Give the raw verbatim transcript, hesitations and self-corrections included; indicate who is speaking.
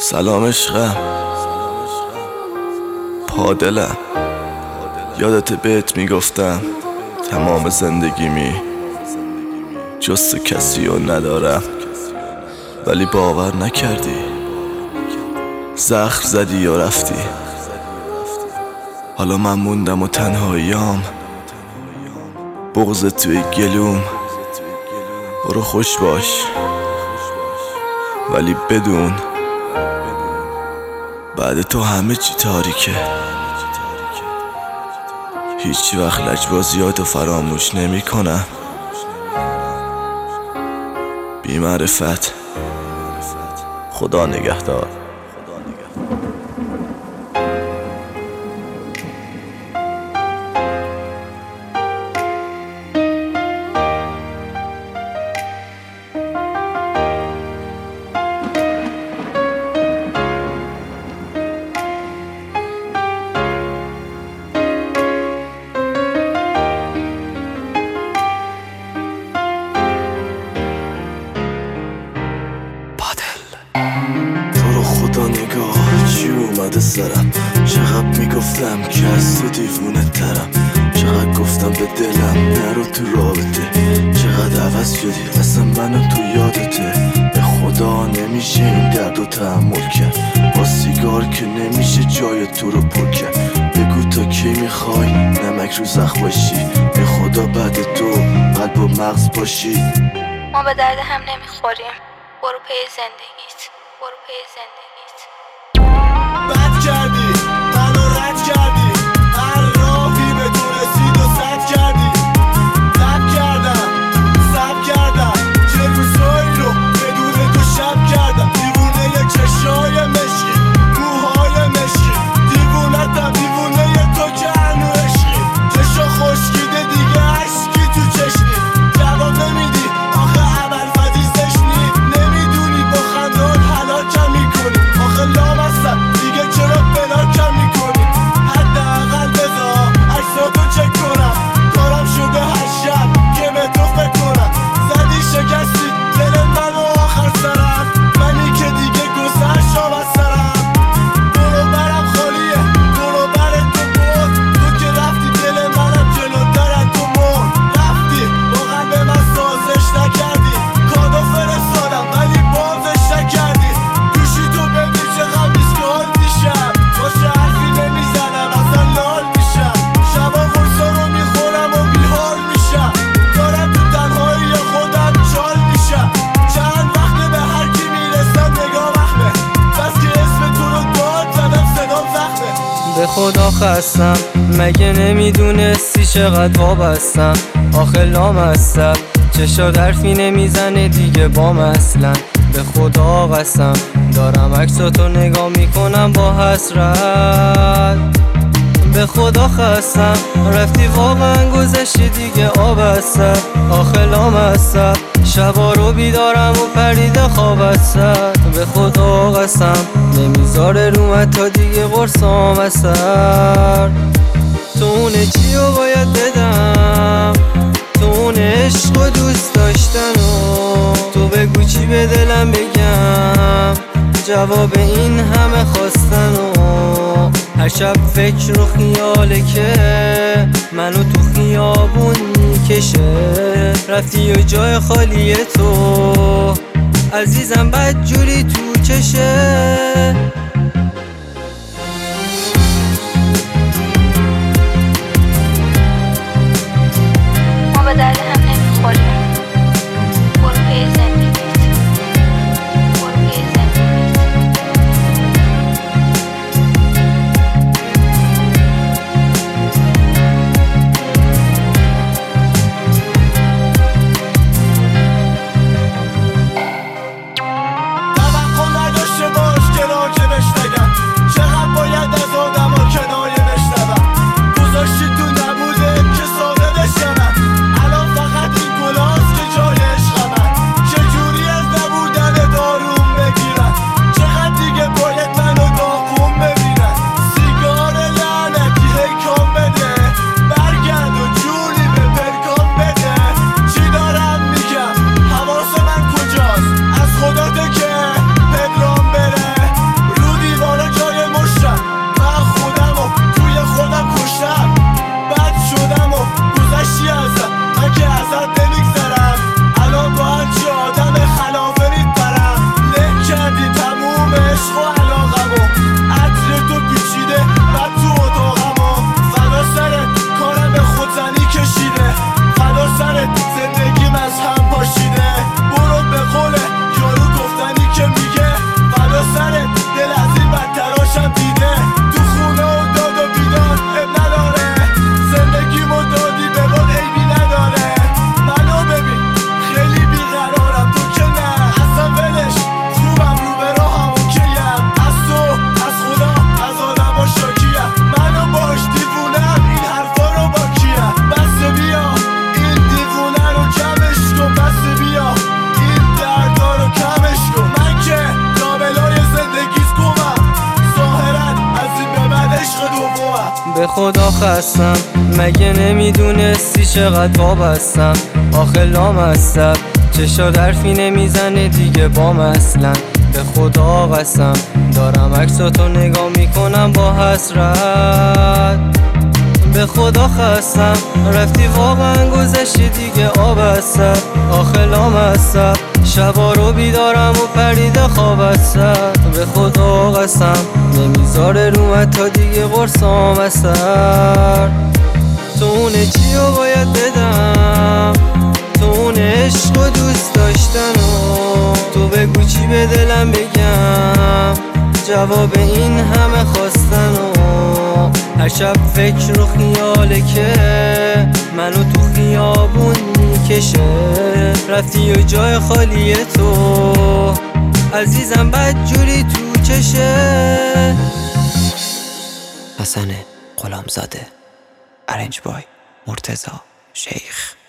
Speaker 1: سلام عشقم، پادلم. یادت بهت میگفتم تمام زندگیمی جز تو کسی رو ندارم، ولی باور نکردی. زخم زدی و رفتی. حالا من موندم و تنهاییام، بغض توی گلوم. برو خوش باش، ولی بدون بعد تو همه چی تاریکه. هیچ وقت لجبازیاتو فراموش نمی کنم. بی معرفت. خدا نگهدار. خدا نگاه چی اومده سرم، چقدر میگفتم که از تو دیوونه ترم، چقدر گفتم به دلم نرو تو رابطه، چقدر عوض شدی اصلا منو تو یادته. به خدا نمیشه این درد رو تحمل کرد، با سیگار که نمیشه جای تو رو پر کرد. بگو تا کی میخوای نمک رو زخم باشی، به خدا بعد تو قلب و مغز باشی.
Speaker 2: ما به درد هم نمیخوریم، برو پی زندگیت، برو پی زندگیت.
Speaker 3: بد کردی، منو رد کردی، هر راهی به تو رسید و سد کردی. لب کردم، سب کردم، چه روزایی رو بدون تو شب کردم. دیوونه چشای مشکی، موهای مشکی، دیوونتم دیوونه تو که هنو عشقی. چشا خشکیده دیگه عشقی تو چشمی، جواب نمیدی آخه عمل فدی زشنی. نمیدونی با خندان حلاکم میکنی، آخه لامصب دیگه چرا بلاکم میکنی. حداقل بذار عکساتو چک کنم، کارم شده هر شب که به تو فکر کنم. زدی شکستی دل منو آخر سرم، منی که دیگه گذشت آب از سرم. برو برم خالیه، برو بر تو برد، تو که رفتی دل منم جلوتر از تو مرد. رفتی واقعا به من سازش نکردی، کادو فرستادم ولی بازش نکردی. گوشی تو ببین چقدر بیسکال میشم، باشه حرفی نمیزنم اصلا لال میشم. شبا قرصا رو میخورم و بیحال میشم، دارم تو تنهایی خودم چال میشم. چند وقته به هر کی میرسم نگاه وقمه، بس که اسم تو رو داد زدم صدام زخمه.
Speaker 4: به خدا خستم، مگه نمیدونستی چقدر وابستم. آخه لامصب چشات حرفی نمیزنه دیگه بام اصلا. به خدا قسم دارم عکساتو نگاه میکنم با حسرت. به خدا خستم رفتی واقعا گذشتی دیگه آب از سر. آخه لامصب شبا رو بیدارم و پریده خواب از سر. به خدا قسم نمیذاره رومت تا دیگه قرصام از سر. تو اونه چی رو باید بدم، تو اون عشق و دوست داشتن و تو بگو چی به دلم بگم. جواب این همه خواستن و هر شب فکر و خیاله که منو تو خیابون میکشه. رفتی و جای خالی تو عزیزم بد جوری تو چشه.
Speaker 2: ما به درد هم نمیخوریم، برو پی زندگیت، برو پی زندگیت.
Speaker 3: توقع نداشته باش که راکبش
Speaker 4: خستم مگه نمیدونستی چقدر وابستم آخه لامصب چشات حرفی نمیزنه دیگه بام اصلا به خدا قسم دارم عکساتو نگاه میکنم با حسرت به خدا خستم رفتی واقعا گذشتی دیگه آب هستم آخه لامصب شبا رو بیدارم و پریده خوابت سر به خدا قسم نمیذاره رومت تا دیگه قرصام اثر تو اونه چی رو باید بدم تو اون عشق و دوست داشتن و تو بگو چی به دلم بگم جواب این همه خواستن و هر شب فکر و خیاله که منو تو خیابون میکشه رفتی و جای خالی تو عزیزم بدجوری تو چشه.
Speaker 5: حسن غلامزاده، ارنج بای مرتضی شیخ.